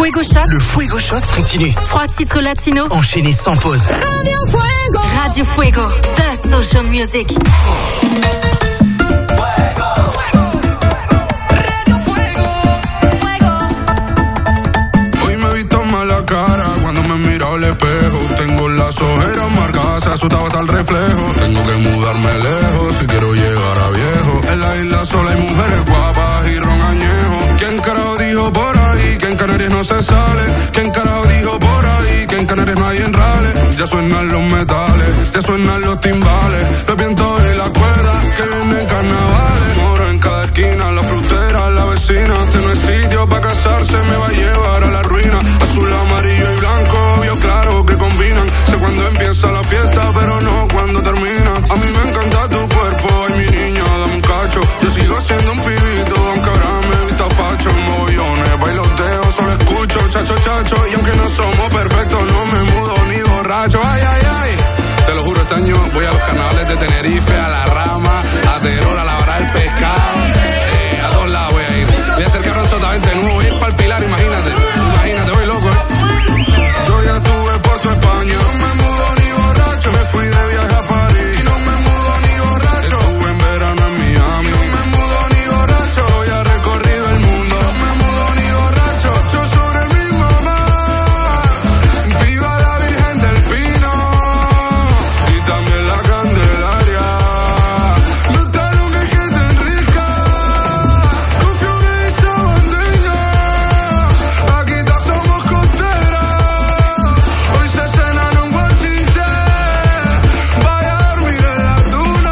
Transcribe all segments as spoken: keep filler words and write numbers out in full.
Fuego Shot. Le Fuego Shot continue. Trois titres latinos. Enchaînés sans pause. Radio Fuego. Radio Fuego. The Social Music. Al espejo, tengo las ojeras marcadas, se asustaba hasta el reflejo. Tengo que mudarme lejos si quiero llegar a viejo. En la isla sola hay mujeres guapas y ron añejo. ¿Quién carajo dijo por ahí que en Canarias no se sale? ¿Quién carajo dijo por ahí que en Canarias no hay enrales? Ya suenan los metales, ya suenan los timbales, los vientos y las cuerdas que vienen carnavales. Moro en cada esquina, la frutera, la vecina. Este no es sitio para casarse, me va a llevar a la ruina. Azul, amarillo y blanco, claro que combinan. Sé cuando empieza la fiesta, pero no cuando termina. A mí me encanta tu cuerpo, ay mi niña, dame un cacho. Yo sigo siendo un pibito, aunque ahora me vista facho. En mogollones, bailoteo, solo escucho chacho, chacho. Y aunque no somos perfectos, no me mudo ni borracho. Ay, ay, ay. Te lo juro, este año voy a los carnavales de Tenerife, a La Rama, a Terol, a lavar el pescado. Eh, a todos lados voy a ir. Voy a hacer cabrón sotavente nuevo, voy a ir para el Pilar, imagínate. Imagínate, voy loco, eh. Yo ya estuve por tu España, no me mudo ni borracho. Me fui de viaje a París y no me mudo ni borracho. Estuve en verano en Miami, no me mudo ni borracho. Ya he recorrido el mundo, no me mudo ni borracho. Yo sobre el mismo mar, viva la Virgen del Pino y también la Candelaria. No está lo que es que te enrica, con fiore y sabandija. Aquí todos somos costeras. Hoy se cena en un guachinche, vaya a dormir en la duna.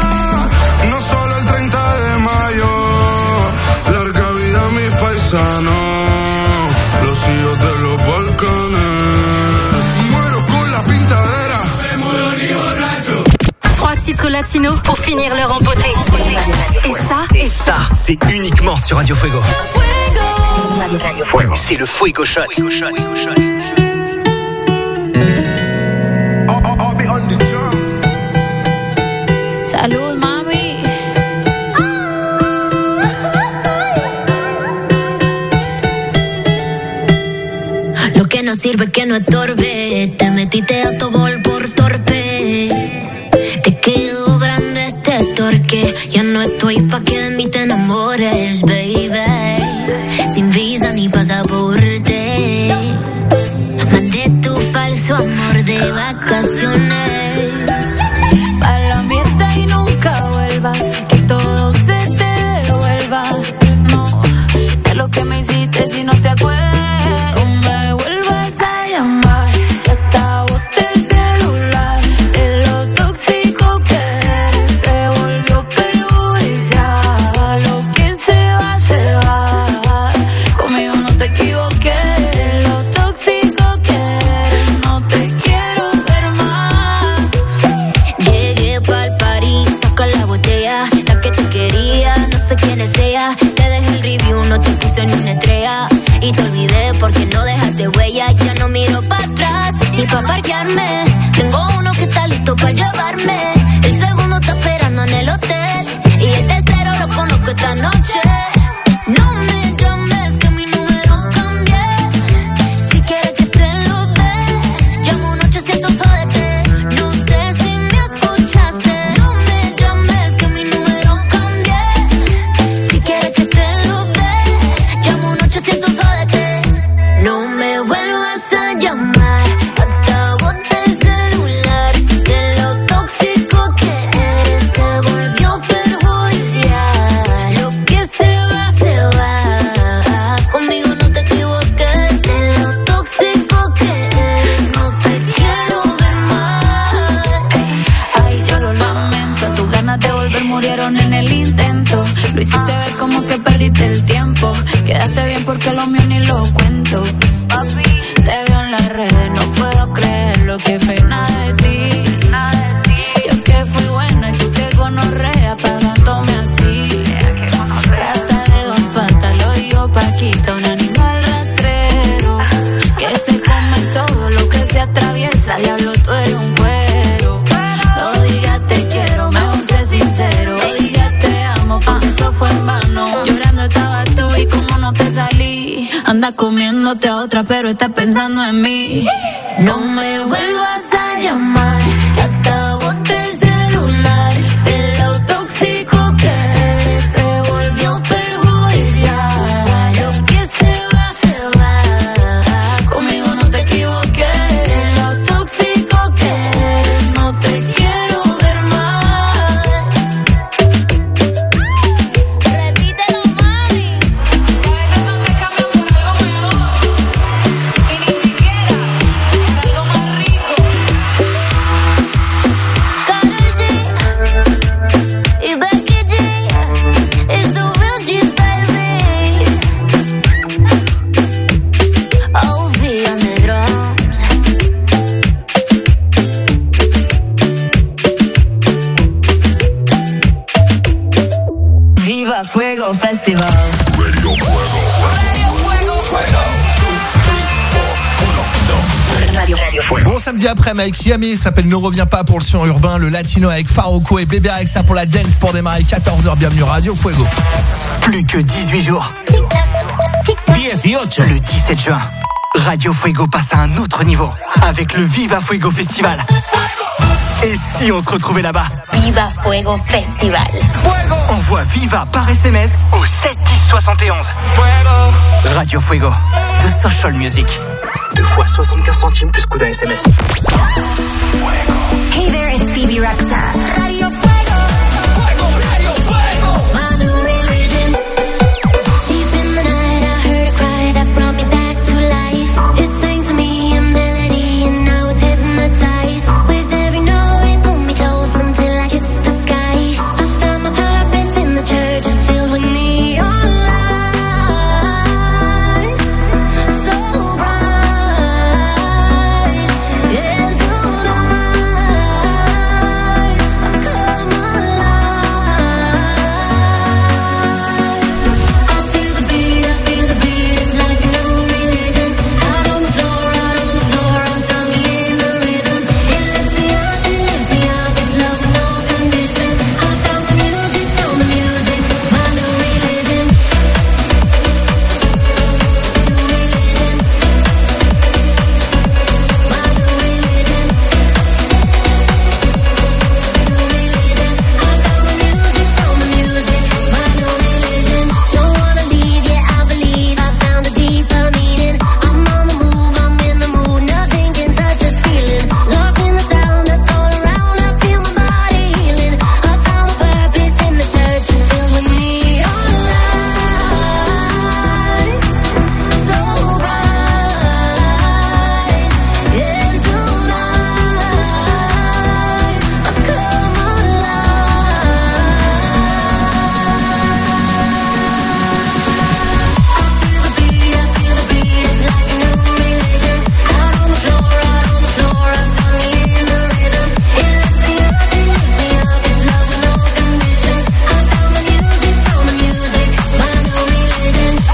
No solo el treinta de mayo, larga vida a mis paisanos, los hijos de los volcanes. Muero con la pintadera, no me mudo ni borracho. Trois titres latinos pour finir l'heure en beauté. Et ça, Et ça, c'est uniquement sur Radio Fuego. Fuego. C'est le Fuego Shot. Fuego Shot. Fuego Shot. I'll, I'll, I'll be on the drums. Salud, mami. Lo que no sirve que no estorbe. Te metiste autogol por torpe. Te quedó grande este torque. Ya no estoy pa' que de mí te enamores, baby. Sin visa ni pasaporte. Mandé tu falso amor de vacaciones. Pa' la mierda y nunca vuelvas. Que todo se te devuelva. No, de lo que me hiciste si no te acuerdas. No me vuelvas a llamar. Que hasta boté el celular. De lo tóxico que eres. Se volvió perjudicial. Lo que se va, se va. Conmigo no te equivoqué. Lo tóxico que eres. No te quiero ver más. Llegué pa'l party, saca la botella. La que te quería, no sé quién es ella. Te dejé el review, no te puse ni una estrella. Y te olvidé porque no dejaste huella. Ya no miro para atrás, ni pa' parquearme. Tengo uno que está listo pa' llevarme. El segundo está esperando en el hotel. Y el tercero lo conozco esta noche. No me llames que mi número cambié. Si quieres que te lo dé, llamo un ochocientos jódete. No sé si me escuchaste. No me llames que mi número cambié. Si quieres que te lo dé, llamo un ochocientos jódete. No me vuelvas a llamar. Hasta boté el celular. De lo tóxico que eres. Se volvió perjudicial. Lo que se va, se va. Conmigo no te equivoques. De lo tóxico que eres. No te quiero ver más. Ay, yo lo lamento. Tus ganas de volver murieron en el intento. Lo hiciste ver como que perdiste el tiempo. Quedaste bien porque lo mío ni lo cuento. Te veo en las redes, no puedo creerlo. Qué pena de ti. Yo que fui buena y tú que gonorrea pagándome así. Rata de dos patas, lo digo Paquita, un animal rastrero que se come todo lo que se atraviesa. Diablo, tú eres un cuero. No digas te quiero, mejor sé sincero. No digas te amo porque eso fue en vano. Llorando estabas tú y como no te salí. Anda comiendo buscándote a otra, pero estás pensando en mí. No me vuelvas a llamar, que acabote el celular. De lo tóxico que eres se volvió perjudicial. Lo que se va, se va. Conmigo no te equivoques. De lo tóxico que eres, no te quiero ver más. Repítelo, mami. A veces no te cambian por algo mejor. Y ni siquiera por algo más rico. Karol G y Becky G is the real G's, baby. O V on the drums. Viva Fuego Festival. Radio Fuego. Radio Fuego. Radio Fuego. Bon samedi après-midi avec Yami, ça s'appelle Ne reviens pas pour le son urbain, le latino avec Farruko et Bébé Rexha pour la dance pour démarrer quatorze heures. Bienvenue Radio Fuego. Plus que dix-huit jours. dieciocho. Le dix-sept juin, Radio Fuego passe à un autre niveau avec le Viva Fuego Festival. Et si on se retrouvait là-bas? Viva Fuego Festival. Envoie Viva par S M S au sept dix soixante et onze. Radio Fuego, de Social Music. Deux fois soixante-quinze centimes plus coût d'un S M S. Hey there, it's Bébé Rexha. Radio Fuego. Radio Fuego. My new religion. Deep in the night, I heard a cry that brought me back to life. It sang to me a melody, and I was hypnotized. With every note, it pulled me close until I kissed the sky. I found my purpose in the church, it's filled with neon lights. So bright. And tonight, I come alive. I feel the beat, I feel the beat, it's like a new religion. Out on the floor, out on the floor, I found me in the rhythm. It lifts me up, it lifts me up, it's love with no condition. I found the music, found the music, my new religion. New religion. My new religion. New religion. I found the music, found the music, my new religion. Don't wanna leave, yeah, I believe I found a deeper meaning. I'm on the move, I'm in the mood, nothing can touch this feeling. Lost in the sound that's all around, I feel my body healing. I found my purpose in the church, it's filled with neon lights. So bright. And tonight, I come alive. I feel the beat, I feel the beat, it's like a new religion. Out on the floor, out on the floor, I found me in the rhythm. It lifts me up, it lifts me up, it's love with no condition. I found the music, found the music, my new religion. New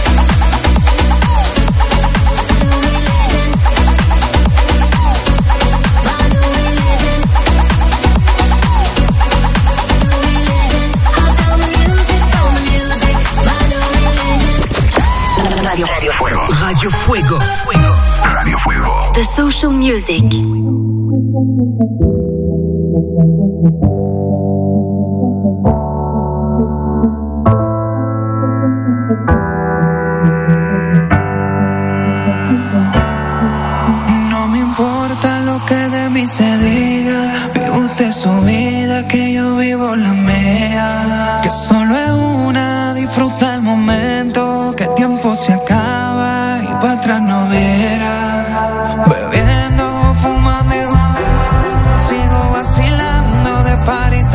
religion. My new religion. New religion. I found the music, found the music, my new religion. Radio Fuego. Radio Fuego. Radio Fuego. The Social Music. No me importa lo que de mí se diga. Vive usted su vida, que yo vivo la mía. Que solo es una, disfruta el momento. Que el tiempo se acaba y para atrás no verá. Bebiendo, fumando, sigo vacilando de party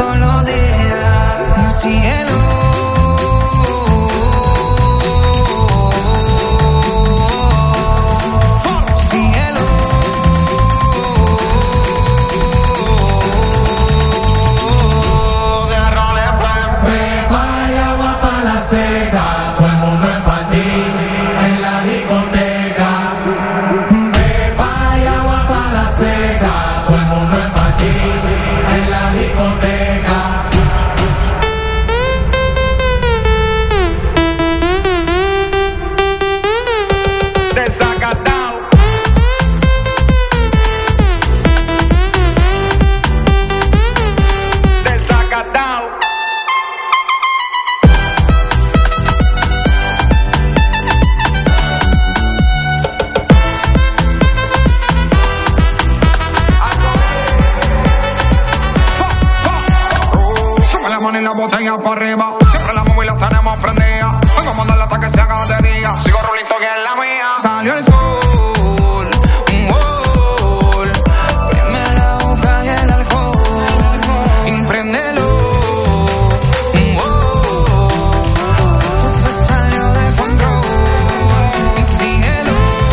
y la botella para arriba. Siempre las móviles tenemos prendidas. Vengo a mandarle hasta que se haga de día. Sigo rulito que es la mía. Salió el sol, un gol. Prime la boca y el alcohol. Impréndelo, un gol. Esto se salió de control. Y síguelo.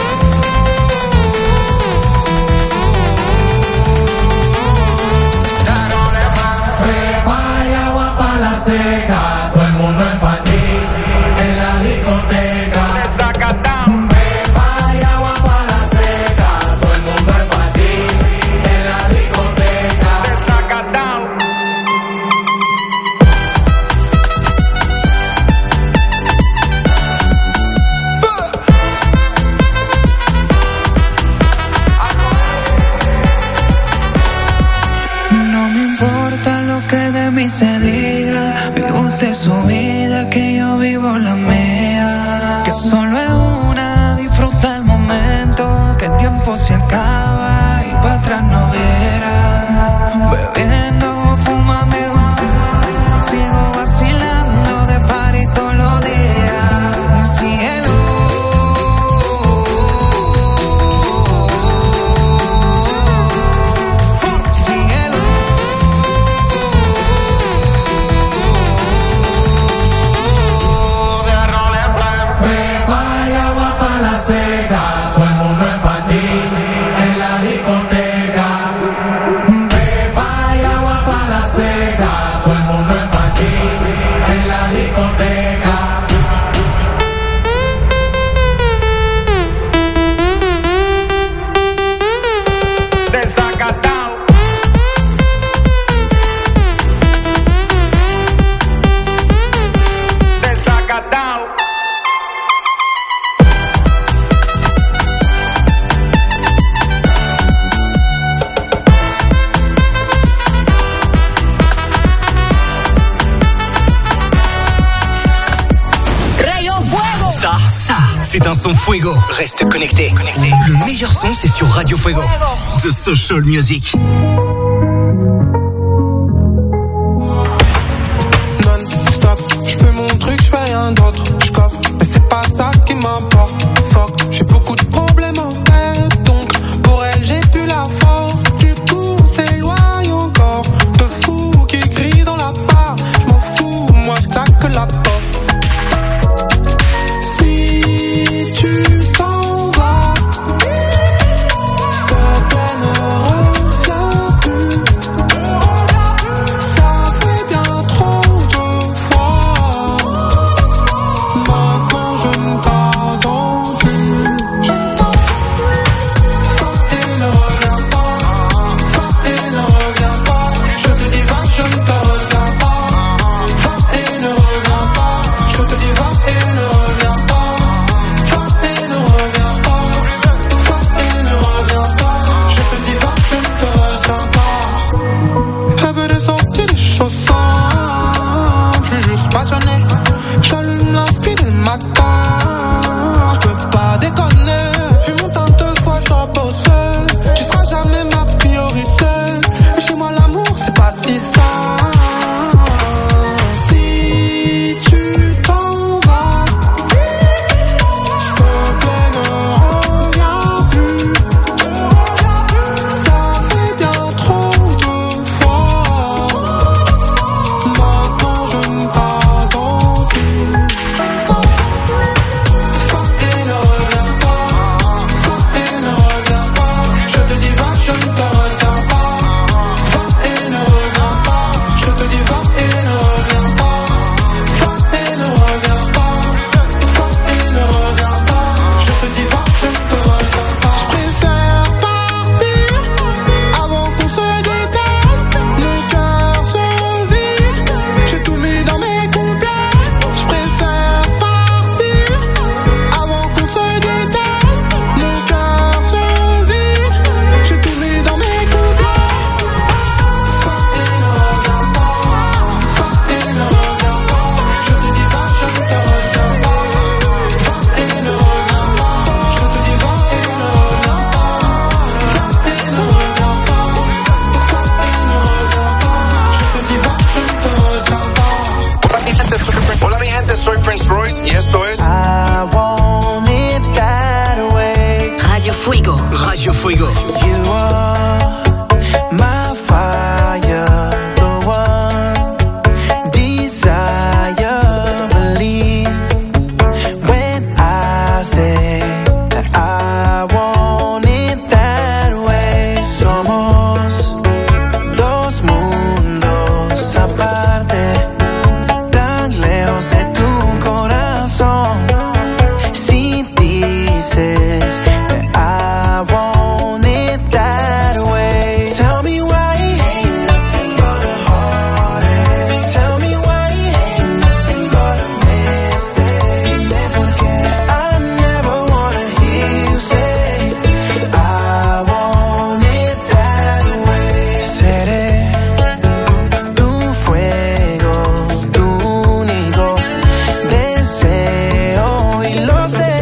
Ya no le más. Beba y agua pa' la seca. Todo el mundo en patí. En la discoteca. Beba y agua pa' la seca. Todo el mundo en patí. En la discoteca. No me importa lo que de mí se diga. Vive usted su vida, que yo vivo la mía. Que solo es una, disfruta el momento. Que el tiempo se acaba y para atrás no verá. Bebiendo, fumando, sigo vacilando de party todos los días. Síguelo. Síguelo. Beba y agua pa' la seca. Todo el mundo en patí. En la discoteca. Beba y agua pa' la seca. Todo el mundo en patí. En la discoteca. Rayo Fuego. Ça, ça, c'est un son Fuego. Reste connecté. Connecté. Le meilleur son, c'est sur Radio Fuego. The Social Music. Non-stop, je fais mon truc, je fais rien d'autre. Je coffre, mais c'est pas ça qui m'importe. Fuck, j'ai beaucoup de problèmes en tête. Donc, pour elle, j'ai plus la force. Du coup, on s'éloigne encore. De fous qui crient dans la part. Je m'en fous, moi je claque la porte. Si tu t'en vas, ce qu'elle ne revient Fuego. You are my fire, the one desire. Believe when I say that I want it that way. Somos dos mundos aparte, tan lejos de tu corazón. Si dices that I want it that way, tell me why ain't nothing but a heartache. Tell me why ain't nothing but a mistake. Porque I never wanna hear you say I want it that way. Seré tu fuego, tu único deseo, y lo sé.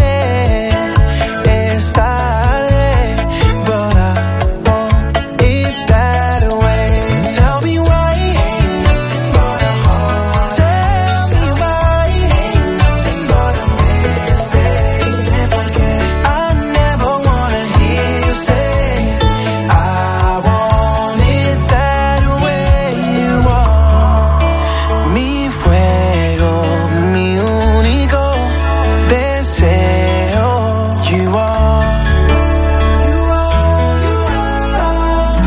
Es tarde, but I want it that way. Tell me why ain't nothing but a heart. Tell me why ain't nothing but a mistake. Porque I never wanna hear you say I want it that way. You are mi fuego, mi único deseo. You are, you are, you are.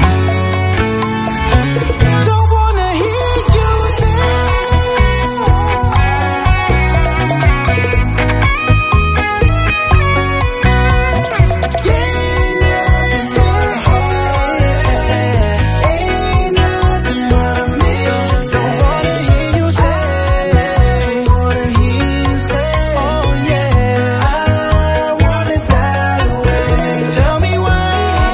Don't wanna hear you say ain't nothing but a mistake. Don't wanna hear you say, wanna hear you say, oh yeah, I want it that way. Tell me why,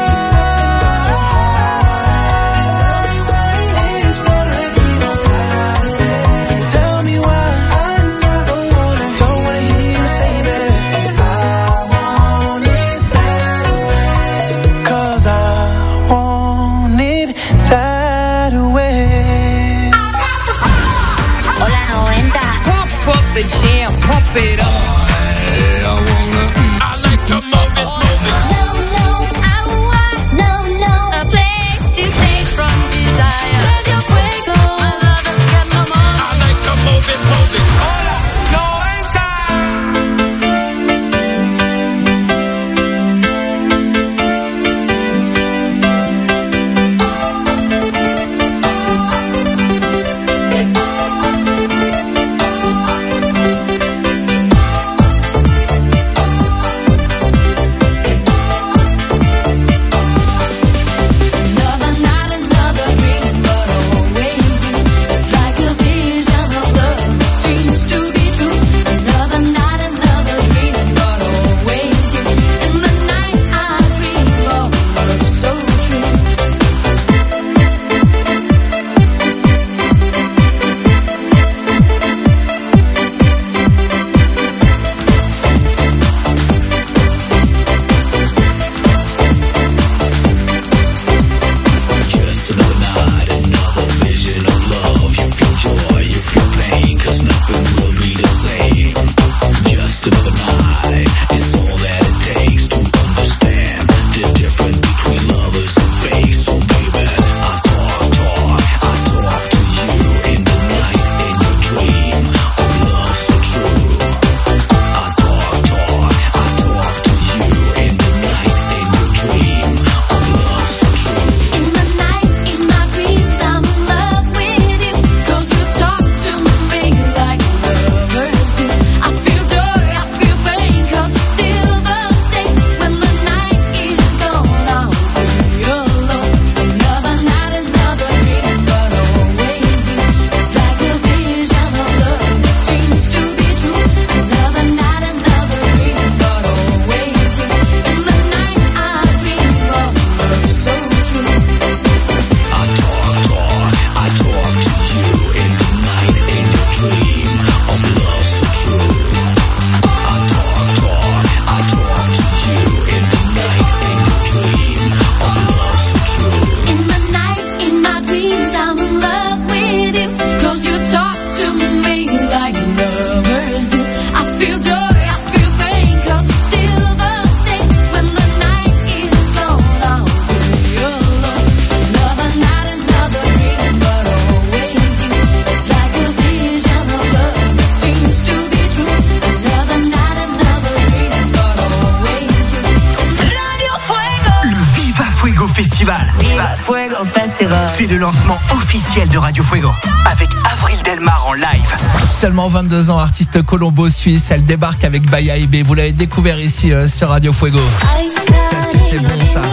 tell me why es solo equivocarse. Tell me why I never wanna, don't wanna hear you say, baby, I want it that way. 'Cause I want it that way. Hola noventa. Pump up the jam, pump it up. I like to move it, move it. No, no, I want no, no. A place to stay from desire. Radio Fuego. My love has got no more. I like to move it, move it. Hola, noventa. In the night, in my dream. Fuego Festival. C'est le lancement officiel de Radio Fuego avec Avril Delmar en live. Seulement vingt-deux ans, artiste colombo-suisse, elle débarque avec Baya I B. Vous l'avez découvert ici euh, sur Radio Fuego. Qu'est-ce que c'est bon ça.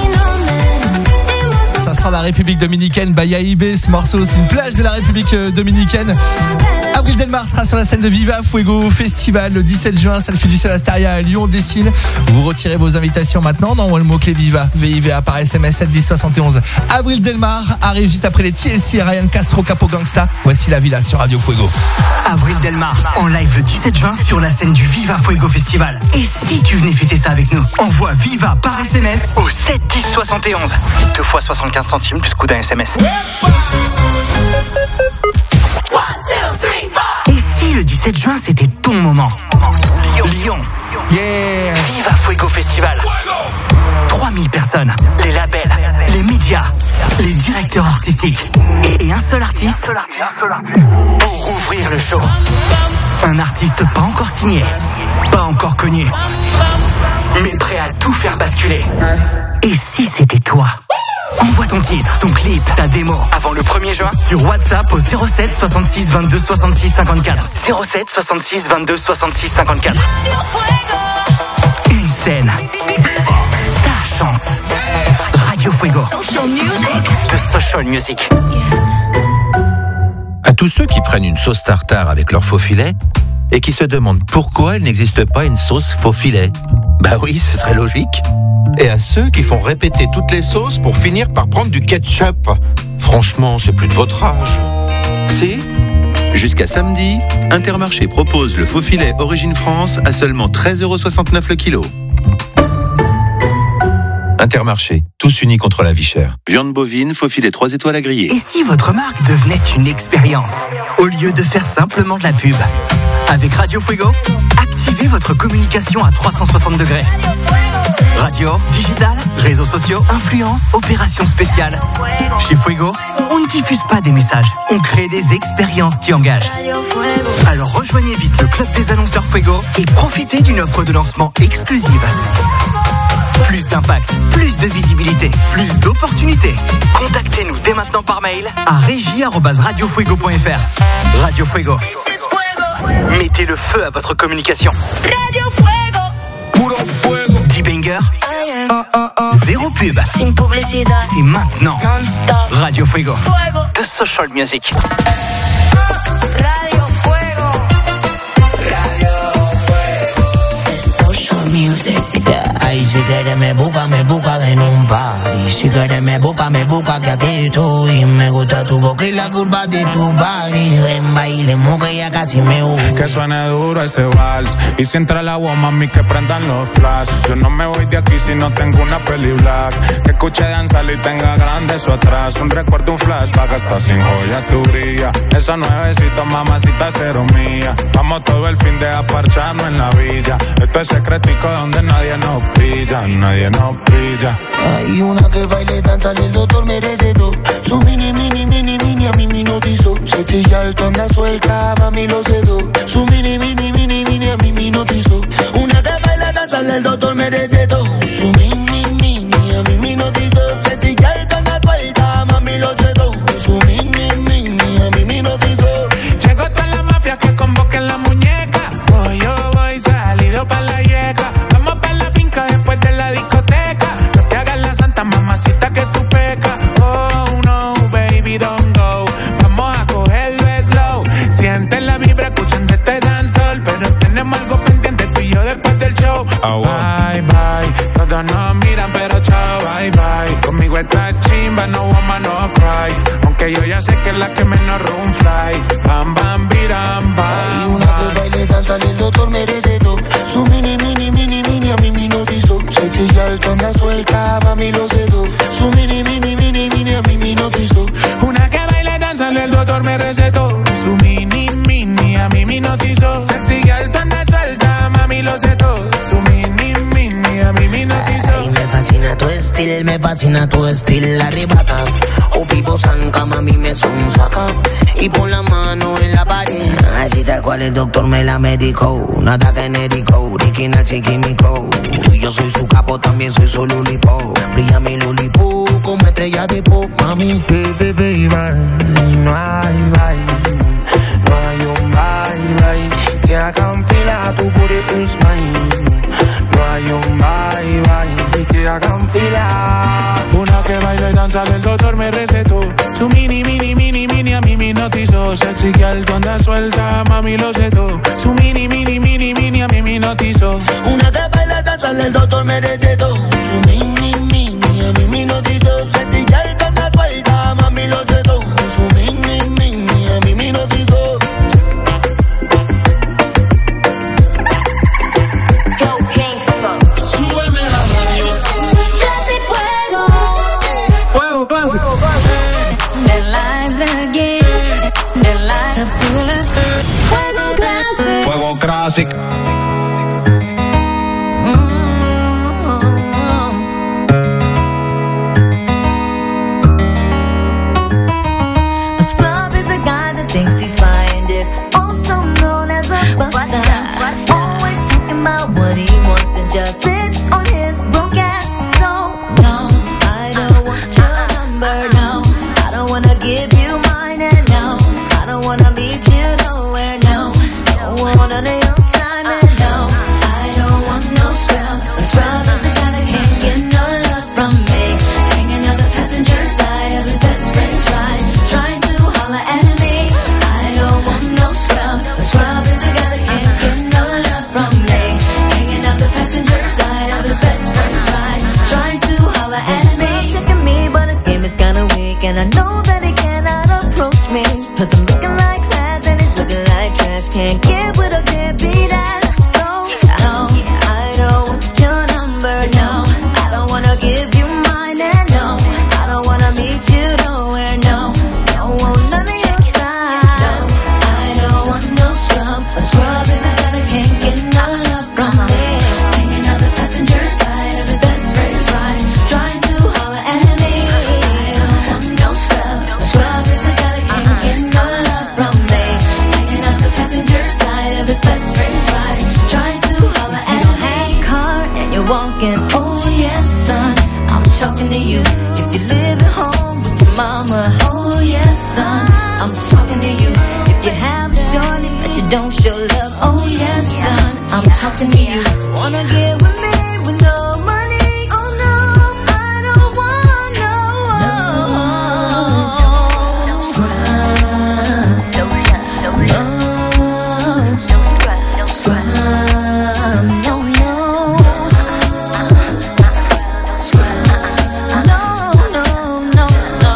Ça sent la République Dominicaine, Baya I B, ce morceau, c'est une plage de la République Dominicaine. Avril Delmar sera sur la scène de Viva Fuego Festival le dix-sept juin, salle Fiduciaire Astaria à Lyon, Dessine. Vous retirez vos invitations maintenant, non, le mot-clé Viva, V I V A par S M S sept dix soixante et onze. Avril Delmar arrive juste après les T L C et Ryan Castro Capo Gangsta. Voici la Villa sur Radio Fuego. Avril Delmar en live le dix-sept juin sur la scène du Viva Fuego Festival. Et si tu venais fêter ça avec nous, envoie Viva par S M S au sept dix soixante et onze. Deux fois soixante-quinze centimes plus coût d'un S M S. Et si le dix-sept juin c'était ton moment? Lyon. Yeah. Viva Fuego Festival. trois mille personnes, les labels, les médias, les directeurs artistiques et, et un seul artiste pour ouvrir le show. Un artiste pas encore signé, pas encore connu, mais prêt à tout faire basculer. Et si c'était toi? Envoie ton titre, ton clip, ta démo avant le premier juin sur WhatsApp au zéro sept soixante-six vingt-deux soixante-six cinquante-quatre. zéro sept soixante-six vingt-deux soixante-six cinquante-quatre. Une scène. Ta chance. Radio Fuego. The Social Music. À tous ceux qui prennent une sauce tartare avec leur faux filet et qui se demandent pourquoi il n'existe pas une sauce faux filet. Bah oui, ce serait logique. Et à ceux qui font répéter toutes les sauces pour finir par prendre du ketchup. Franchement, c'est plus de votre âge. Si ? Jusqu'à samedi, Intermarché propose le faux filet Origine France à seulement treize euros soixante-neuf le kilo. Intermarché, tous unis contre la vie chère. Viande bovine, faux filet trois étoiles à griller. Et si votre marque devenait une expérience, au lieu de faire simplement de la pub? Avec Radio Fuego, activez votre communication à trois cent soixante degrés. Radio, digital, réseaux sociaux, influence, opérations spéciales. Chez Fuego, on ne diffuse pas des messages, on crée des expériences qui engagent. Alors rejoignez vite le club des annonceurs Fuego et profitez d'une offre de lancement exclusive. Plus d'impact, plus de visibilité, plus d'opportunités. Contactez-nous dès maintenant par mail à régie arobase radio fuego point f r. Radio Fuego. Mettez le feu à votre communication. Radio Fuego. Puro fuego. dix bangers. Oh, oh, oh. Zéro pub. Sin publicidad. C'est maintenant. Non-stop. Radio Fuego. Fuego. The Social Music. Radio Fuego. Radio Fuego. The Social Music. Ay, si quieres me busca, me busca en un party. Si quieres me busca, me busca que aquí estoy. Me gusta tu boca y la curva de tu body. Ven, bailemos que ya casi me voy. Que suene duro ese vals. Y si entra el agua, mami, que prendan los flash. Yo no me voy de aquí si no tengo una peli black. Que escuche danzar y tenga grande eso atrás. Un recuerdo, un flashback, hasta sin joya tu brilla. Esa nuevecita, mamacita, cero mía. Vamos todo el fin de aparcharnos en la villa. Esto es secretico donde nadie nos brilla, nadie nos brilla. Hay una que baile, danza, el doctor me recetó. Su mini, mini, mini, mini, a mí me notizó. Se chilla alto, anda suelta, mami lo cedo. Su mini, mini, mini, mini, a mí me notizó. Una que baila, danza, el doctor me recetó. Su mini, mini, a mí me notizó. Se chilla alto, anda suelta, mami lo cedo. Su mini, mini, a mí me notizó. Llegó toda la mafia que convoquen la muñeca. Voy, yo voy, salido pa' la yeca. Vamos pa' la finca después de la discoteca. No te hagas la santa mamacita que tú pecas. Oh no, baby, don't go. Vamos a cogerlo slow. Siente la vibra escuchando este dancehall. Pero tenemos algo pendiente tú y yo después del show. Oh, bye, bye. Todos nos miran pero chao, bye, bye. Conmigo está chimba, no woman, no cry. Aunque yo ya sé que es la que menos room fly. Bam, bam, biram, bam. Hay una que baile, danza, el doctor me recetó. Su mini, mini, mini, mini, a mí me notizó. Se chilla alto, anda suelta, mami lo cedo. Su mini, mini, mini, mini, a mí me notizó. Una que baile, danza, el doctor me recetó. Su mini, mini, a mí me hipnotizó. Sexy alto, anda suelta, mami lo cedo. Su mini, mini, a mí me hipnotizó. Ay, me fascina tu estilo, me fascina tu estilo, arrebata. O pipo zanca, mami me sonsaca. Y pon la mano en la pared. Así tal cual el doctor me la medicó. Nada genérico, original sin químico. Yo soy su capo, también soy su lulipo. Brilla mi lulipo como estrella de pop, mami. Baby, baby, no hay bye, no hay un bye, bye que hagan fila, tu booty is mine. No hay un bye, bye que hagan fila. Una que baila y danza, el doctor me recetó. Su mini, mini, mini, mini a mí me hipnotizó. Sexy que al anda suelta, mami lo sé todo. Su mini, mini, mini, mini a mí me hipnotizó. Una que baila y danza, el doctor me recetó. Su mini, mini a mí me hipnotizó. Sexy que al anda suelta, mami lo sé todo. Su mini, mini a mí me hipnotizó. Fuego Classic. A scrub is a guy that thinks he's fine, is also known as a buster. Always talking about what he wants and just sits on his broke ass. So no, I don't want your number. No, I don't wanna give you mine, and no, I don't wanna meet you nowhere. No, don't want none of your time, and no, I don't want no scrub. A scrub is a guy that can't get no love from me. Hanging on the passenger side of his best friend's ride, trying to holler at me. I don't want no scrub. A scrub is a guy that can't get no love from me. Hanging on the passenger side of his best friend's ride, trying to holler at me. Checking me, but his game is kinda weak, and I know that he cannot approach me, 'cause I'm looking like class and he's looking like trash. Can't get with a deadbeat ass. So no, I don't want your number. No, I don't wanna give you mine, and no, I don't wanna meet you nowhere. No, don't want none of your time. No, I don't want no scrub. A scrub is a guy that can't get no love from me. Hanging on the passenger side of his best friend's ride, trying to holler at me. I don't want no scrub. A scrub is a guy that can't get no love from me. Hanging on the passenger side of his best friend's ride, trying to holler at me. Hey, car, and you're walking. Oh yes, son, I'm talking to you. If you live at home with your mama. Oh yes, son, I'm talking to you. If you have a shorty but you don't show love. Oh yes, son, I'm talking to you. Wanna get with me with no money? Oh no, I don't want no. No, no scrub. No, no, no. No scrub. No scrub. No, no. Scrub. No, no, no, no.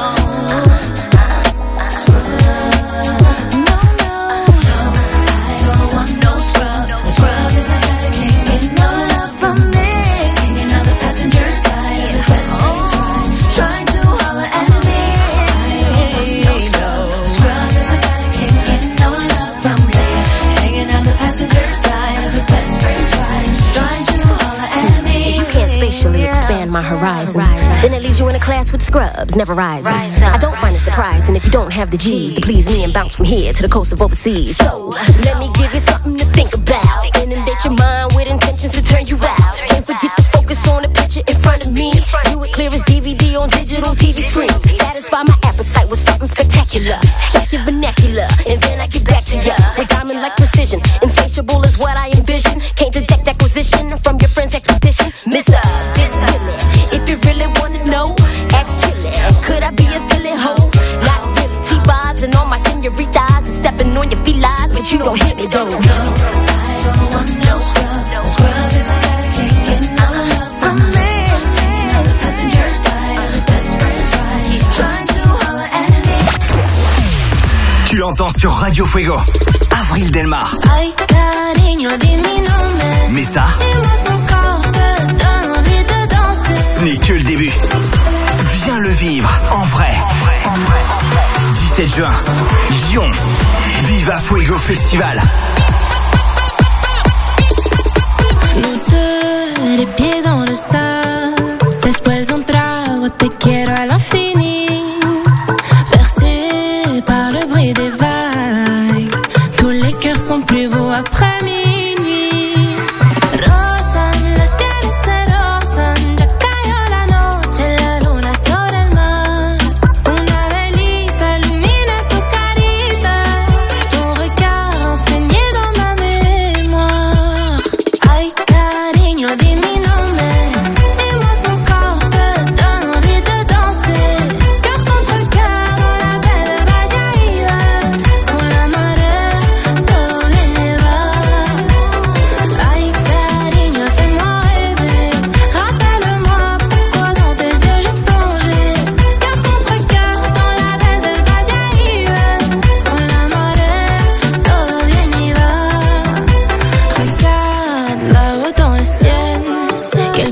Scrub. No, no. I don't want no scrub. A scrub is a guy that can't get no love from me. Hanging on the passenger side of his best friend's ride, trying to holler at me. I don't want no scrub. A scrub is a guy that can't get no love from me. Hanging on the passenger side of his best friend's ride, trying to holler at me. If you can't spatially expand my horizons, then it leaves you in a class with scrubs, never rising. I don't find it surprising if you don't have the G's to please me and bounce from here to the coast of overseas. So let me give you something to think about. Inundate your mind with intentions to turn you out. Can't forget to focus on the picture in front of me. Do it clear as D V D on digital T V screens. Satisfy my appetite with something spectacular. Check your vernacular, and then I get back to ya with diamond-like precision. Insatiable is what I envision. Can't detect acquisition from your friend's expedition. Mister If you really wanna know, ask Chili. Could I be a silly hoe? Not really. T-bars and all my senoritas and stepping on your felines, but you don't hit me though. No, I don't want no scrub. Scrub is a guy that can't get no love from me. Hanging on the passenger side of his best friend's ride, trying to holler at me. Tu l'entends sur Radio Fuego. Avril Delmar. Ay, cariño, di mi nombre. Mais ça, Dis-moi ton corps te donne envie de danser. ce n'est que le début. Viens le vivre en vrai. dix-sept juin, Lyon. Viva Fuego Festival. Nous deux, les pieds dans le sable. Después un trago, te quiero a l'infini. Bercé par le bruit des vagues. Tous les cœurs sont plus beaux après minuit. Rosan, las pieles se rozan. Ya cayó la noche, la luna sobre el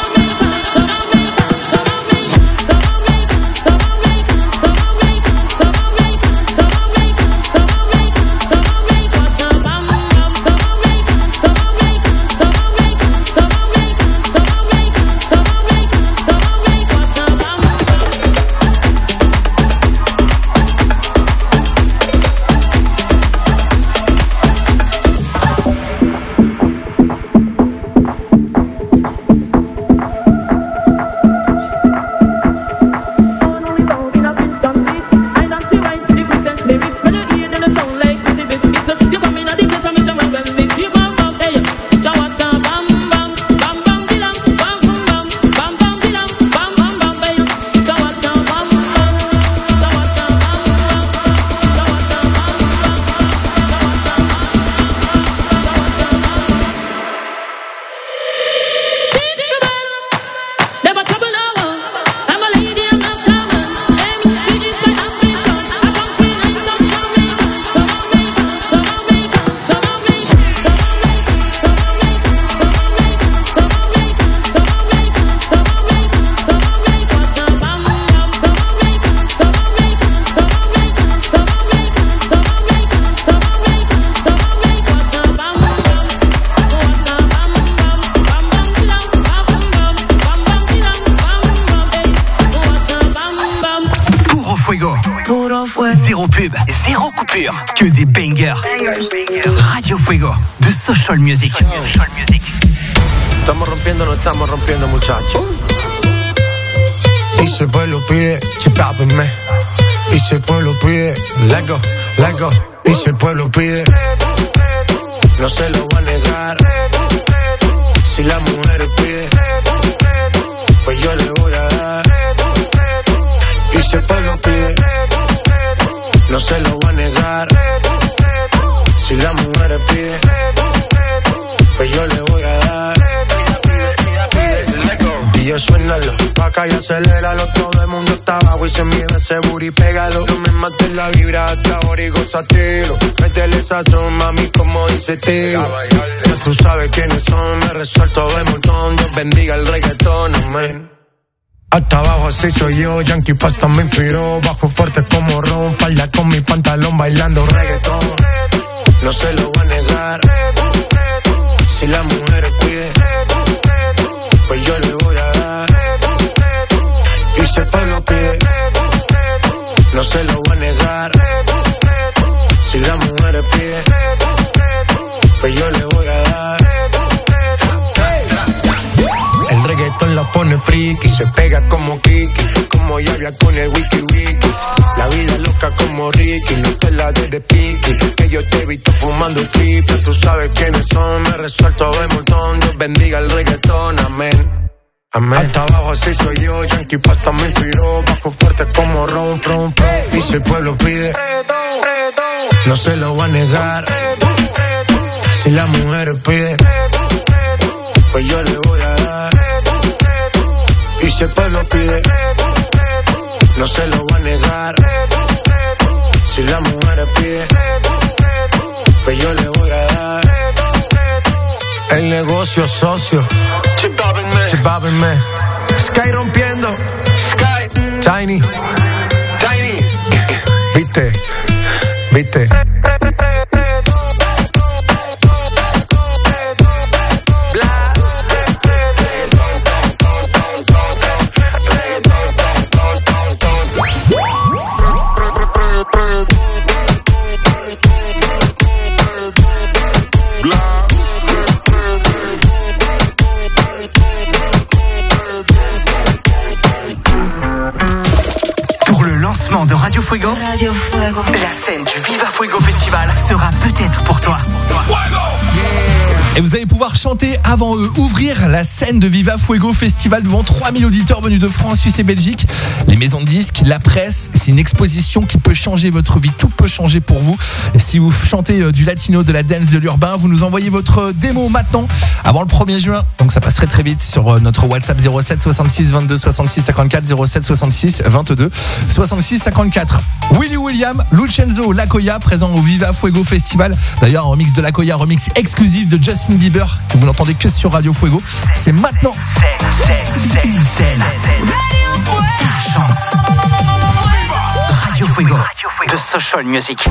Zéro pub, zéro coupure, que des bangers. Radio Fuego, de Social Music. Estamos rompiendo, no estamos rompiendo, muchachos. Y si el pueblo pide, chipápenme. Y si el pueblo pide, let go, let go. Y si el pueblo pide, no se lo voy a negar. Si la mujer pide, pues yo le voy a dar. Y si el pueblo pide, no se lo voy a negar. Si la mujer pide, pues yo le voy a dar. Y yo suénalo, pa' acá y aceléralo. Todo el mundo está abajo y se mide ese booty, pégalo. No me mates la vibra hasta ahora y gozatelo. Métele sazón, mami, como dice tío. Ya tú sabes quiénes son, me resuelto de montón. Dios bendiga el reggaetón, amén. Hasta abajo así soy yo, Yankee Pasta me inspiró. Bajo fuerte como Ron, falda con mi pantalón bailando reggaetón. No se lo voy a negar. Si la mujer pide, pues yo le voy a dar. Y si el pueblo pide, no se lo voy a negar. Si la mujer pide, pues yo le voy a dar. El reggaetón la pone friki, se pega como Kiki, como Yavia con el wiki wiki. La vida loca como Ricky, no te la de de piqui, que yo te he visto fumando triple. Tú sabes quiénes son, me resuelto de montón. Dios bendiga el reggaetón, amén. Amén. Hasta abajo así soy yo, Yankee Pasta me inspiró. Bajo fuerte como Ron, Ron, Ron. Y si el pueblo pide, no se lo voy a negar. Si la mujer pide, pues yo le voy a dar. Y si el pueblo pide, no se lo voy a negar. Si la mujer pide, pues yo le voy a dar. El negocio socio, Chibabin me, Sky rompiendo, Sky, Tiny, Tiny, viste, viste. De Radio Fuego, Radio Fuego, la scène du Viva Fuego Festival sera peut-être pour toi. Et vous allez pouvoir chanter avant eux, ouvrir la scène de Viva Fuego Festival devant trois mille auditeurs venus de France, Suisse et Belgique. Les maisons de disques, la presse, c'est une exposition qui peut changer votre vie, tout peut changer pour vous. Et si vous chantez du latino, de la dance, de l'urbain, vous nous envoyez votre démo maintenant, avant le premier juin, donc ça passerait très vite sur notre WhatsApp zéro sept soixante-six vingt-deux soixante-six cinquante-quatre, zéro sept soixante-six vingt-deux soixante-six cinquante-quatre. Willy William, Lucenzo, Lakoya, présent au Viva Fuego Festival. D'ailleurs, un remix de Lakoya, un remix exclusif de Justin Bieber, que vous n'entendez que sur Radio Fuego. C'est maintenant. C'est une scène. Ta chance. Radio Fuego, The Social Music.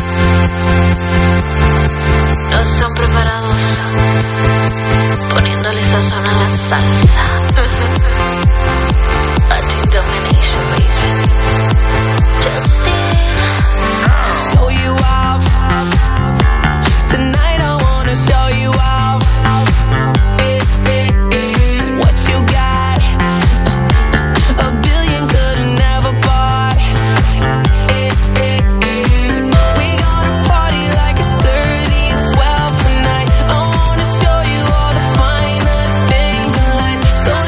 No son preparados, poniéndole sazón a la salsa. Latin domination, baby. Justin. Show you off. Tonight I wanna show you off. Eh, eh, eh. What you got? A billion could've never bought. Eh, eh, eh. We gonna party like it's thirty and twelve tonight. I wanna show you all the finer things in life. So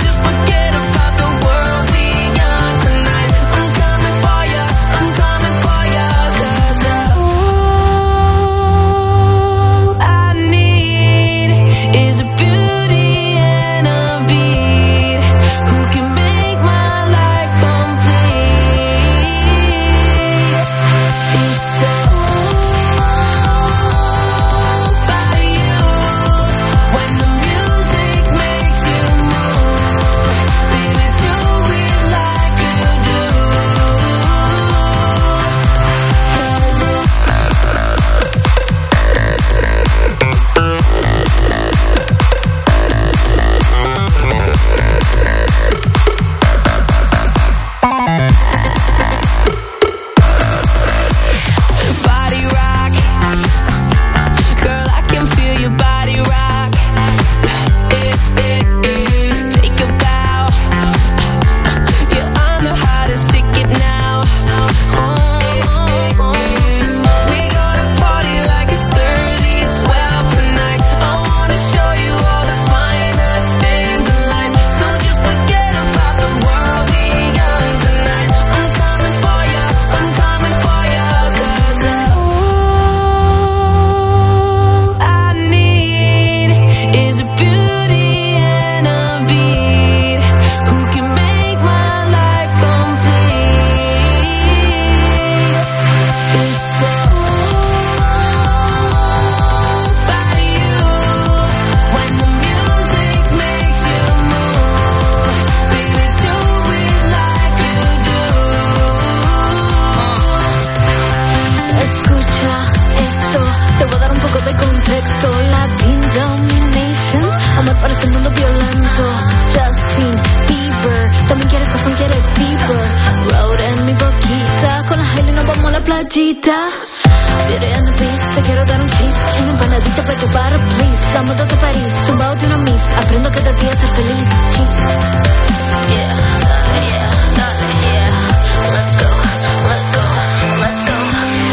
playita. Beauty and the Beast, te quiero dar un kiss. Una empanadita para llevar, please. La moda de París, tumbado de una miss. Aprendo cada día a ser feliz, cheese. Yeah, yeah, yeah. Let's go, let's go, let's go.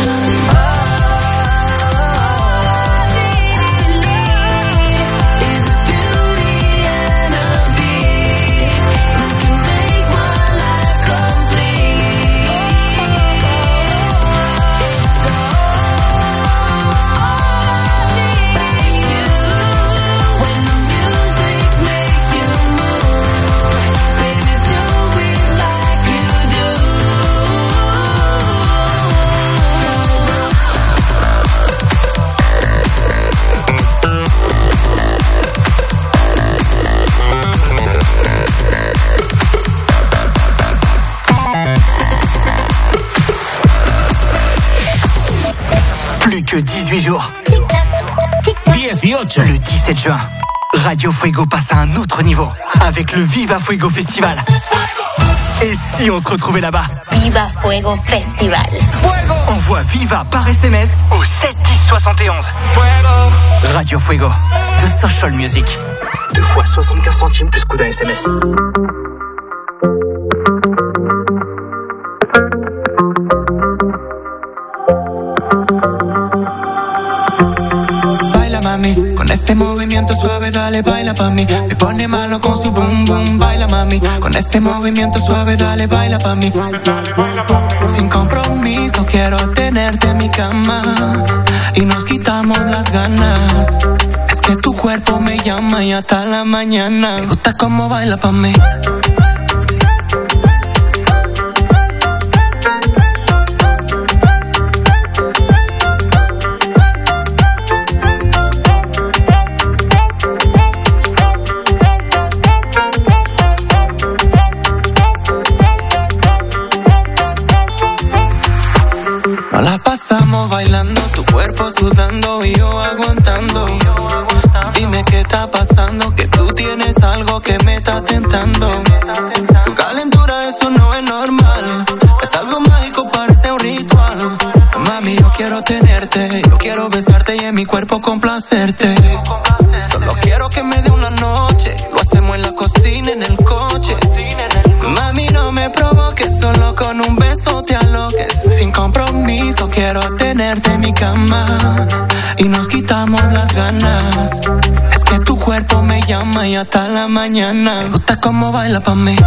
Que dix-huit jours. dix-huit. Le dix-sept juin, Radio Fuego passe à un autre niveau avec le Viva Fuego Festival. Et si on se retrouvait là-bas? Viva Fuego Festival. Fuego. Envoie Viva par S M S au sept dix soixante et onze. Fuego. Radio Fuego, de Social Music. Deux fois soixante-quinze centimes plus coût d'un S M S. Con ese movimiento suave, dale, baila pa' mí. Me pone malo con su boom boom, baila mami. Con ese movimiento suave, dale, baila pa' mí. Sin compromiso quiero tenerte en mi cama y nos quitamos las ganas. Es que tu cuerpo me llama y hasta la mañana. Me gusta cómo baila pa' mí. Nos la pasamos bailando, tu cuerpo sudando y yo aguantando. Dime qué está pasando, que tú tienes algo que me está tentando. Tu calentura, eso no es normal. Es algo mágico, parece un ritual. Mami, yo quiero tenerte, yo quiero besarte y en mi cuerpo complacerte. Solo quiero que me dé una noche, lo hacemos en la cocina, en el coche. Mami, no me provoques, solo con un beso te aloques. Sin compromiso quiero tenerte en mi cama y nos quitamos las ganas. Es que tu cuerpo me llama y hasta la mañana. Me gusta cómo baila pa' mí.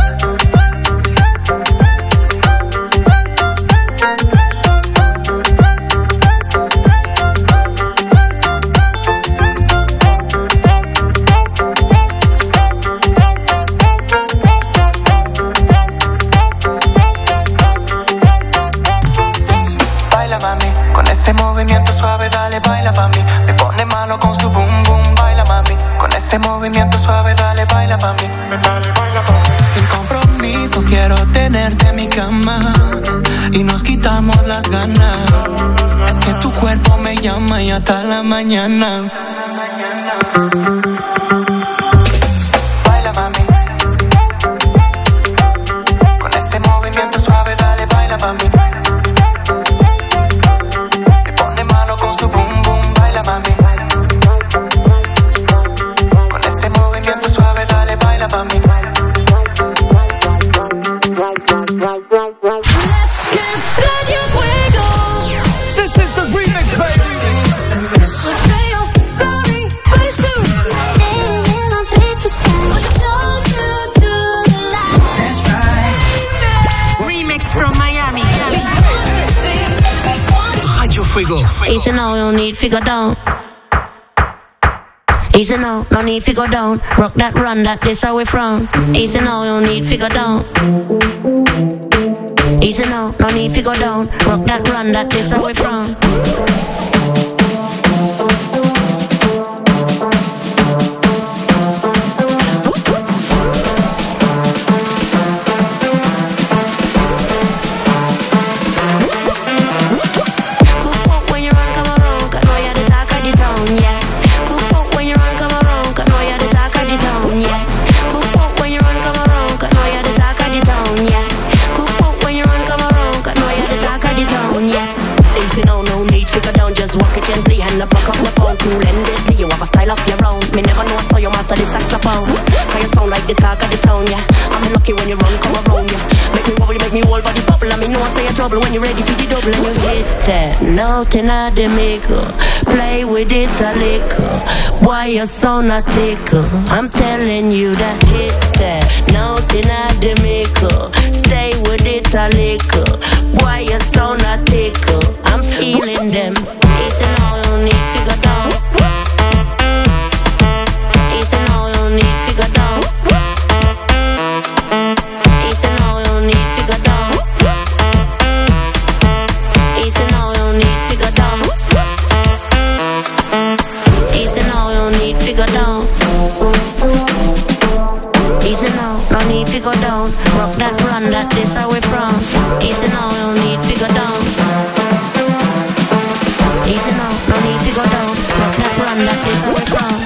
Ese movimiento suave, dale, baila pa' mí. Me pone malo con su boom boom, baila mami. Con ese movimiento suave, dale, baila pa' mí. Sin compromiso quiero tenerte en mi cama y nos quitamos las ganas. Es que tu cuerpo me llama y hasta la mañana. Baila mami. Con ese movimiento suave, dale, baila pa' mí. Mami. Con ese movimiento suave, dale, baila pa' mí. Radio Fuego. This is the remix, baby. Sorry, please do. Staying on fifty That's right. Remix from Miami. Radio Fuego. Easy now, no need figure down. Easy now, no need figure down. Rock that, run that, this how we from. Easy now, no need figure down. Easy now, no need figure down. Rock that, run that, this how we from. Yeah. walk it gently and block up the phone. Cool and deadly, you have a style of your own. Me never know I saw you master the saxophone. Cause you sound like the talk of the town, yeah. I'm lucky when you run, come around, yeah. Make me wobble, you make me whole body bubble. And me know I say you're trouble when you're ready for the double. And you hit that note in the maker. Play with it a little. Why you so not tickle? I'm telling you that hit that note in the maker. Stay with it a little. Why you so not tickle? I'm feeling them. It's an all you need figure down. It's an all you need figure down. It's an all you need figure down. It's an all you need figure down. It's an all you need figure down. It's an all no need figure down. Rock that run that this how we from. It's an all you need figure down. Easy now, no need to go down. Rock that run, that is how we from.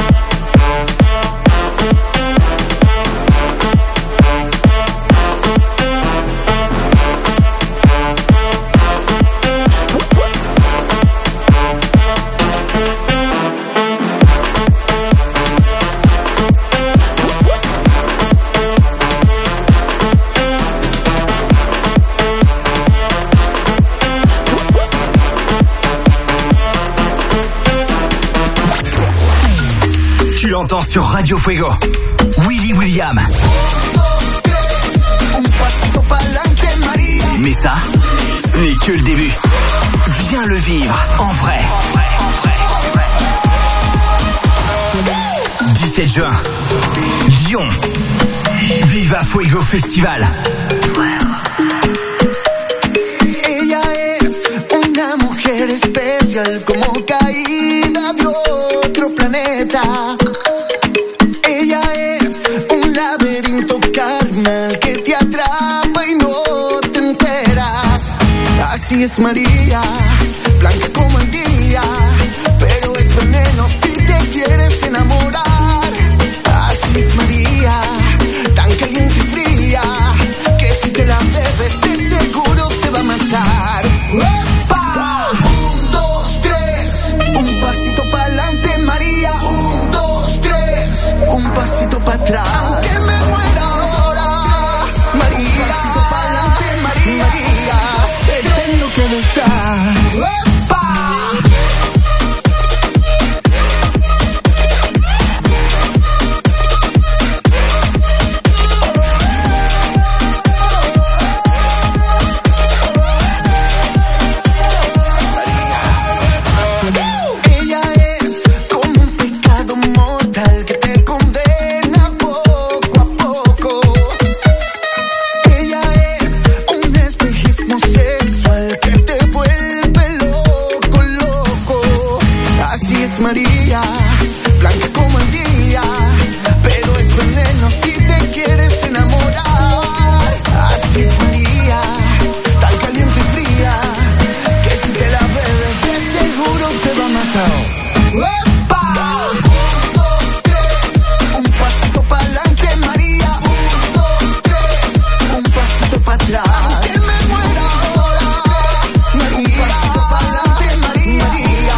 Tu l'entends sur Radio Fuego. Willy William. Mais ça, ce n'est que le début. Viens le vivre en vrai. dix-sept juin, Lyon. Viva Fuego Festival. Ella es una mujer especial como caída de otro planeta. Ella es un laberinto carnal que te atrapa y no te enteras. Así es María, blanca como el día, pero es veneno si te quieres enamorar. Así es María, tan caliente y fría, que si te la bebes de seguro te va a matar. ¡Epa! Un, dos, tres, un pasito pa'lante María. Un, dos, tres, un pasito para atrás. Aunque me muera ahora, María. Un pasito pa'lante María. María, te tengo que besar. ¡Epa! María, blanca como el día, pero es veneno si te quieres enamorar. Así es María, tan caliente y fría, que si te la bebes de seguro te va a matar. ¡Epa! Un, dos, tres, un pasito pa'lante María. Un, dos, tres, un pasito para atrás. Aunque me muera ahora, María. Un pasito pa'lante María. María,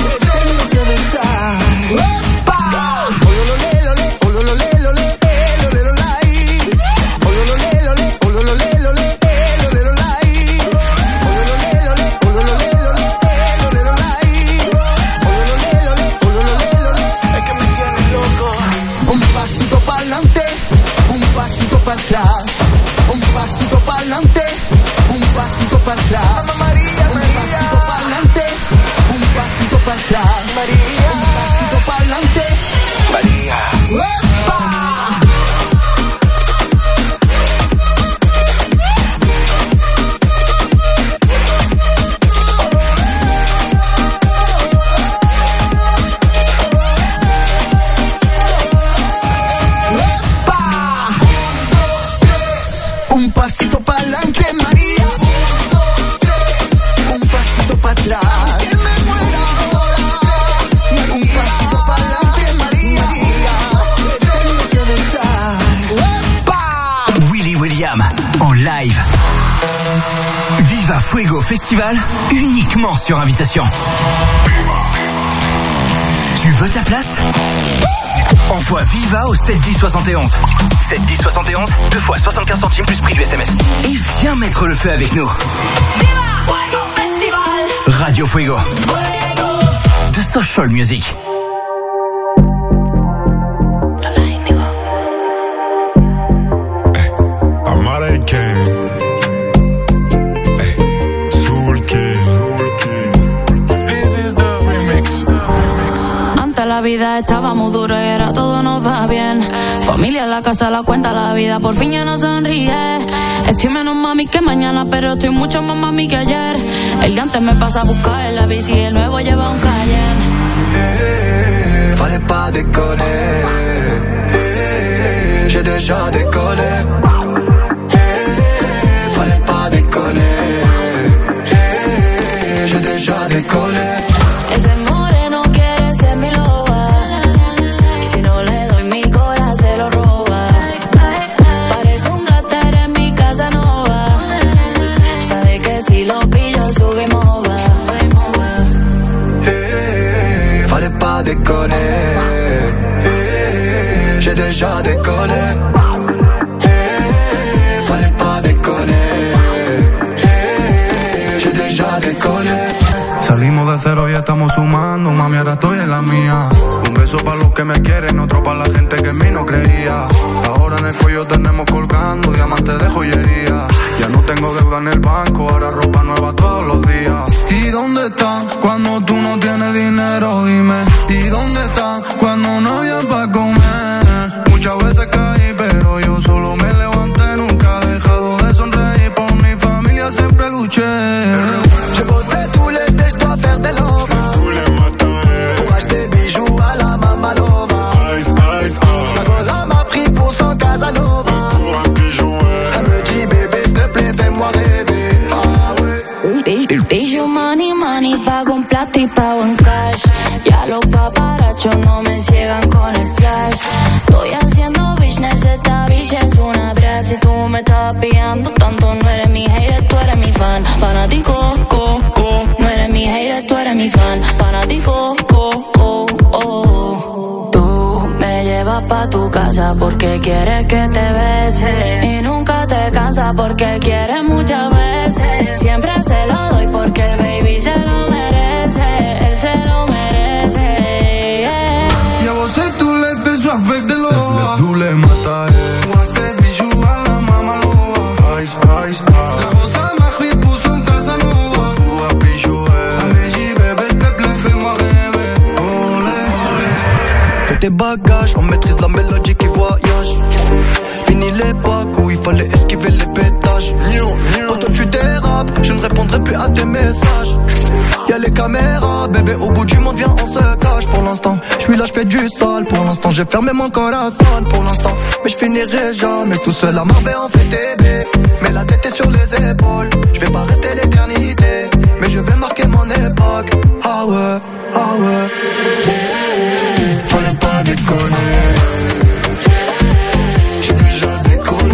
un pasito pa'lante, un pasito para atrás. Un pasito pa'lante, un pasito para atrás. María, un pasito pa'lante, un pasito para atrás. María, un pasito pa'lante, María. ¡Epa! Un pasito pa'lante María. Un, dos, tres. Viva Fuego Festival, uniquement sur invitation. Tu veux ta place? Envoie Viva au sept dix soixante et onze. sept dix soixante et onze, deux fois soixante-quinze centimes plus prix du S M S. Et viens mettre le feu avec nous. Viva Fuego Festival. Radio Fuego. Fuego. The Social Music. Amara King. Soul King. This is the remix. Antes la vida estaba muy dura y ahora todo nos va bien. Familia en la casa, la cuenta, la vida por fin ya no sonríe. Estoy menos mami que mañana, pero estoy mucho más mami que ayer. El de antes me pasa a buscar en la bici y el nuevo lleva un Cayenne. Eh, fallait pas déconner. Eh, j'ai déjà décollé. Eh, fallait pas déconner. Eh, j'ai déjà décollé. Ese moreno quiere ser mi loba. Si no le doy mi corazón se lo roba. Parece un gater en mi casa nova. Sabe que si lo pillo su game over. Eh, fallait pas déconner. Eh, j'ai déjà décollé. Eh, fallait pas déconner. Eh, j'ai déjà décollé. Salimos de cero y estamos sumando, mami, ahora estoy en la mía. Un beso para los que me quieren, otro para la gente que en mí no creía. Ahora en el cuello tenemos colgando diamantes de joyería. Ya no tengo deuda en el banco, ahora ropa nueva todos los días. ¿Y dónde están cuando tú no tienes dinero? Dime. ¿Y dónde están cuando no había para comer? Muchas veces caí, pero yo solo me levanté. Nunca he dejado de sonreír, por mi familia siempre luché. J'ai bossé tout l'été, je dois faire des lobes. Tous les matins, Pour acheter bijoux à la Mamalova. ice, ice, Ma gola m'a pris pour son Casanova. pour un pigeon, Elle me dit bébé s'il te plaît fais-moi rêver. Ah ouais. Bijou money, money, pago un plata y pago en cash. Ya los paparachos no me ciegan con el flash. Estoy haciendo business, esta bitch es una drag. Si tú me estás pillando tanto, no eres mi hater, tú eres mi fan. Fanático, co, co. No eres mi hater, tú eres mi fan. Fanático, co, co, oh. Tú me llevas pa' tu casa porque quieres que te bese. Y nunca te cansas porque quieres muchas veces. Siempre se lo doy porque el baby se lo merece. Él se lo merece, yeah. Y'a bossé tout l'été, je suis avec des lois. Tous les matins, pour acheter bijoux à la Mamalova. Ice, ice, ice. La rosa m'a pris pour son Casanova. Pour un bijou, elle me dit bébé s'il te plaît fais-moi rêver. Olé. Fais tes bagages, on maîtrise la mélodie qui voyage. Fini l'époque où il fallait esquiver les pétages. Quand toi tu dérapes, je ne répondrai plus à tes messages. Y'a les caméras, bébé au bout du monde viens on se cache. Pour l'instant, je suis là, je fais du sale. Pour l'instant, j'ai fermé mon corazon. Pour l'instant, mais je finirai jamais tout seul à Marbella en fait bébé. Mais la tête est sur les épaules. Je vais pas rester l'éternité, mais je vais marquer mon époque. Ah ouais, ah ouais. Fallait pas déconner. J'ai déjà décollé.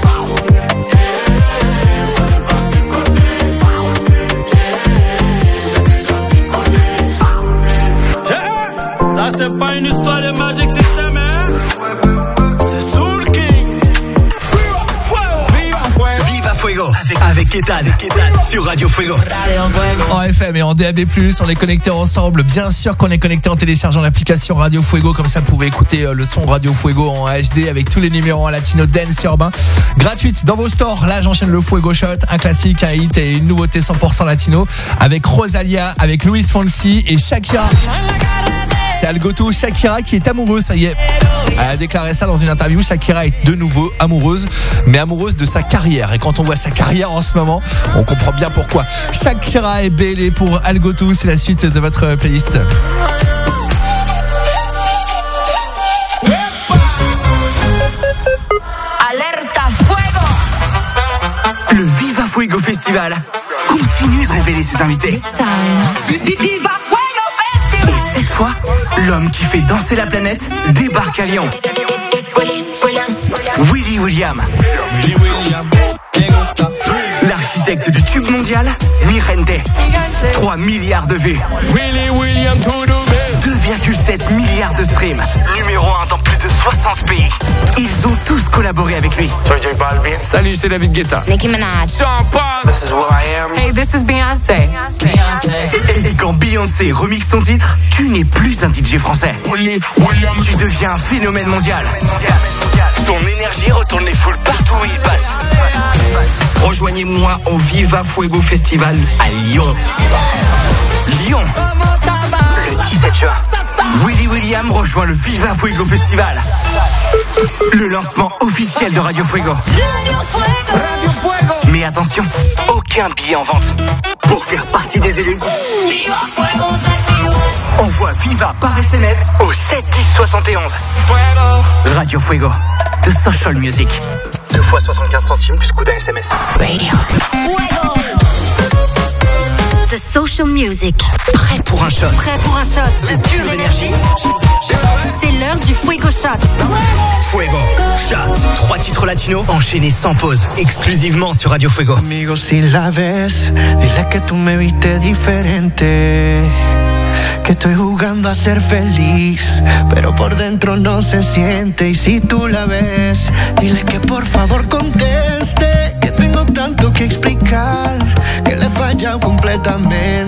Ça c'est pas une histoire de Magic System, hein? C'est Soul King. Viva Fuego avec, avec Ketan, Ketan sur Radio Fuego. En F M et en D A B plus, on est connectés ensemble. Bien sûr qu'on est connectés en téléchargeant l'application Radio Fuego. Comme ça, vous pouvez écouter le son Radio Fuego en H D avec tous les numéros en latino, dance et urbain. Gratuite dans vos stores. Là, j'enchaîne le Fuego Shot, un classique, un hit et une nouveauté cent pour cent latino avec Rosalia, avec Luis Fonsi et Shakira. C'est Algoto, Shakira qui est amoureuse, ça y est. Elle a déclaré ça dans une interview. Shakira est de nouveau amoureuse, mais amoureuse de sa carrière. Et quand on voit sa carrière en ce moment, on comprend bien pourquoi. Shakira est belle pour Algoto, c'est la suite de votre playlist. Alerta Fuego. Le Viva Fuego Festival continue de révéler ses invités. Viva Fuego Festival. Et cette fois, l'homme qui fait danser la planète débarque à Lyon. Willy William. L'architecte l'architecte du tube mondial, Mirente. trois milliards de vues. Willy William to the bed. deux virgule sept milliards de streams. Numéro un dans plus de soixante pays. Ils ont tous collaboré avec lui. Salut, c'est David Guetta. Nicki Minaj. Sean Paul. This is will.i.am. Hey, this is Beyoncé. Beyoncé. Et quand Beyoncé remixe son titre, tu n'es plus un D J français. Willy William. Tu deviens un phénomène mondial. Son énergie retourne les foules partout où il passe. Rejoignez-moi au Viva Fuego Festival à Lyon. Lyon. Le dix-sept juin. Willy William rejoint le Viva Fuego Festival. Le lancement officiel de Radio Fuego. Radio Fuego. Mais attention, aucun billet en vente. Pour faire partie des élus, Viva Fuego Festival. envoie Viva par S M S au sept dix soixante et onze. Fuego. Radio Fuego, de Social Music. deux fois soixante-quinze centimes plus coût d'un S M S. Radio. Fuego. The Social Music. Prêt pour un shot. Prêt pour un shot de pure énergie. C'est l'heure du Fuego Shot. Fuego Shot. Trois titres latinos enchaînés sans pause, exclusivement sur Radio Fuego. Amigo, si la ves, dile que tú me viste diferente. Que estoy jugando a ser feliz, pero por dentro no se siente. Y si tú la ves, dile que por favor conteste. Que tengo tanto que explicar, que le he fallado completamente.